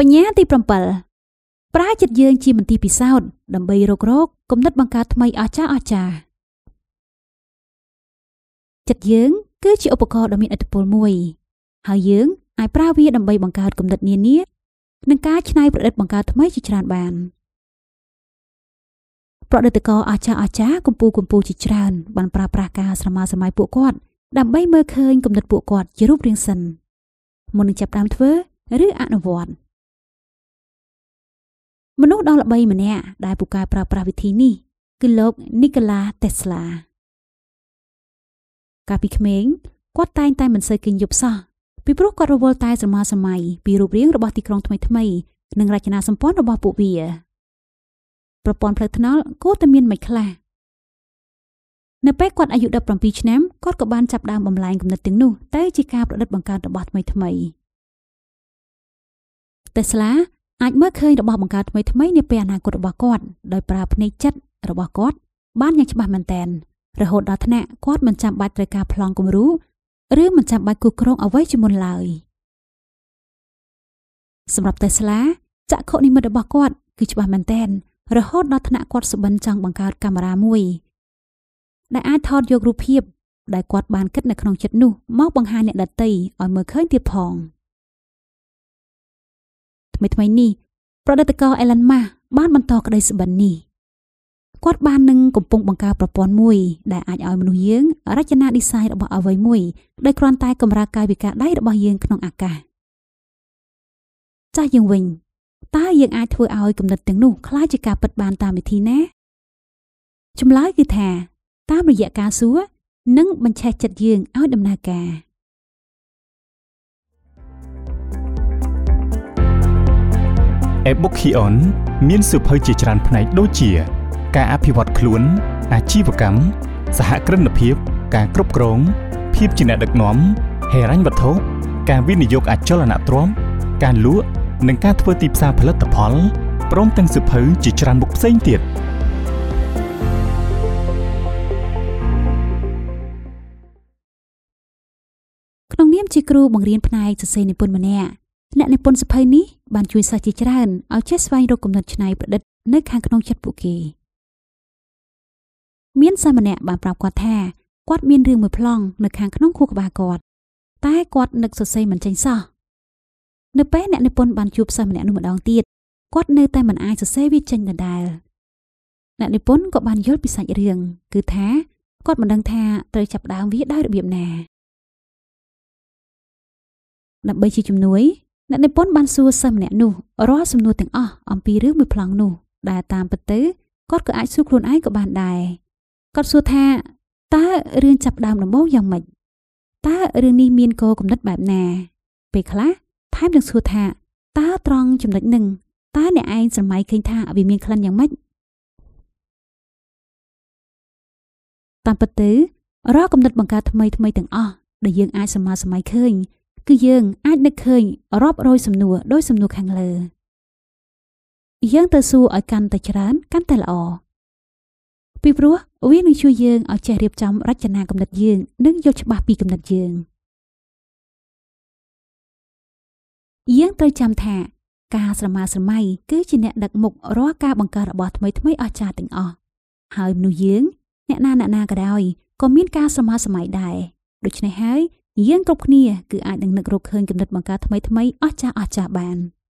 បញ្ញត្តិទី7ប្រើចិត្តយើងជាមន្ទីរពិសោធន៍ដើម្បីរករកគំនិតបង្កើតថ្មីអស្ចារ្យចិត្តយើងគឺជាឧបករណ៍ដ៏មានឥទ្ធិពលមួយហើយយើងអាចប្រើវាដើម្បីបង្កើតគំនិតនានានិងការច្នៃប្រឌិតបង្កើតថ្មីជាច្រើនបានប្រឌិតករអស្ចារ្យកម្ពុជាជាច្រើនបានប្រើប្រាស់ការស្រមើស្រមៃពួកគាត់ដើម្បីមើលឃើញគំនិតពួកគាត់ជារូបរាងសិនមុននឹងចាប់ផ្ដើមធ្វើឬអនុវត្តមនុស្សដ៏ល្បីម្នាក់ដែលពូកែប្រើប្រាស់វិធីនេះគឺលោក Nikola Tesla កាលពីក្មេងគាត់តែងតែមិនសូវគេញយប់សោះពីព្រោះគាត់រវល់តែស្រមើស្រមៃពីរូបរាងរបស់ទីក្រុងថ្មីនិងរចនាសម្ព័ន្ធរបស់ពួកវាប្រព័ន្ធផ្លូវថ្នល់គួរតែមានមិនខ្លះនៅពេលគាត់អាយុ17ឆ្នាំគាត់ក៏បានចាប់ផ្ដើមបំលែងគំនិតទាំងនោះទៅជាការប្រឌិតបង្កើតរបស់ថ្មី Tesla អាចមើលឃើញរបស់បង្កើតថ្មីនាពេលអនាគតរបស់គាត់ដោយប្រើភ្នែកចិត្តរបស់គាត់បានយ៉ាងច្បាស់មែនទែនរហូតដល់ថ្នាក់គាត់មិនចាំបាច់ត្រូវការប្លង់គំរូឬមិនចាំបាច់គូសគ្រោងអ្វីជាមុនឡើយសម្រាប់ Tesla ចក្ខុនិមិត្តរបស់គាត់គឺច្បាស់មែនទែនរហូតដល់ថ្នាក់គាត់សុបិនចង់បង្កើតកាមេរ៉ាមួយដែលអាចថតយករូបភាពដែលគាត់បានគិតនៅក្នុងចិត្តនោះមកបង្ហាញអ្នកដទៃឲ្យមើលឃើញទៀតផងថ្មីនេះប្រឌិតករ Elon Musk បានបន្តក្តីសុបិននេះគាត់បាននឹងកំពុងបង្កើតប្រព័ន្ធមួយដែលអាចឲ្យមនុស្សយើងរចនា design របស់អ្វីមួយដោយគ្រាន់តែកម្រើកាយវិការដៃរបស់យើងក្នុងអាកាសចាស់យើងវិញតើយើងអាចធ្វើឲ្យគំនិតទាំងនោះคล้ายជាការពិតបានតាមវិធីណាចម្លើយគឺថាតាមរយៈការសួរនិងបញ្ឆេះចិត្តយើងឲ្យដំណើរការ Ebookhion មានសៀវភៅជាច្រើនផ្នែកដូចជាការអភិវឌ្ឍខ្លួនអាជីវកម្មសហគ្រិនភាពការគ្រប់គ្រងភាពជាអ្នកដឹកនាំហិរញ្ញវត្ថុការវិនិយោគអចលនទ្រព្យការលក់និងការធ្វើទីផ្សារផលិតផលព្រមទាំងសៀវភៅជាច្រើនមុខផ្សេងទៀតក្នុងនាមជាគ្រូបង្រៀនផ្នែកសរសេរនិពន្ធម្នាក់អ្នកនិពន្ធសៀវភៅនេះបានជួយសិស្សជាច្រើនឲ្យចេះស្វែងរកគំនិតច្នៃប្រឌិតនៅខាងក្នុងចិត្តពួកគេមានសិស្សម្នាក់បានប្រាប់គាត់ថាគាត់មានរឿងមួយប្លង់នៅខាងក្នុងខួរក្បាលគាត់តែគាត់នឹកសរសេរមិនចេញសោះនៅពេលអ្នកនិពន្ធបានជួបសិស្សម្នាក់នោះម្ដងទៀតគាត់នៅតែមិនអាចសរសេរវាចេញដដែលអ្នកនិពន្ធក៏បានយល់ពីសាច់រឿងគឺថាគាត់មិនដឹងថាត្រូវចាប់ផ្ដើមវាដោយរបៀបណាដើម្បីជាជំនួយអ្នកនិពន្ធបានសួរសិស្សម្នាក់នោះរាល់សំណួរទាំងអស់អំពីរឿងមួយប្លង់នោះដែលតាមពិតទៅគាត់ក៏អាចសួរខ្លួនឯងក៏បានដែរគាត់សួរថាតើរឿងចាប់ផ្ដើមដំបូងយ៉ាងម៉េចតើរឿងនេះមានគោលគំនិតបែបណាពេលខ្លះថែមទាំងសួរថាតើត្រង់ចំណុចនឹងតើអ្នកឯងស្រមៃឃើញថាវាមានក្លិនយ៉ាងម៉េចតាមពិតទៅរាល់គំនិតបង្កើតថ្មីទាំងអស់ដែលយើងអាចសម័យឃើញគឺយើងអាចនឹកឃើញរាប់រយសំណួរដោយសំណួរខាងលើយើងទៅសួរឲ្យកាន់តែច្រើនកាន់តែល្អពីព្រោះវានឹងជួយយើងឲ្យចេះរៀបចំរចនាគំនិតយើងនិងយល់ច្បាស់ពីគំនិតយើងត្រូវចាំថាការស្រមើស្រមៃគឺជាអ្នកដឹកមុខរាល់ការបង្កើតរបស់ថ្មីអស្ចារ្យទាំងអស់ហើយមនុស្សយើងអ្នកណាក៏ដោយក៏មានការស្រមើស្រមៃដែរដូច្នេះហើយយើងគ្រប់គ្នាគឺអាចនឹងនឹករកឃើញគំនិតបង្កើតថ្មីអស្ចារ្យបាន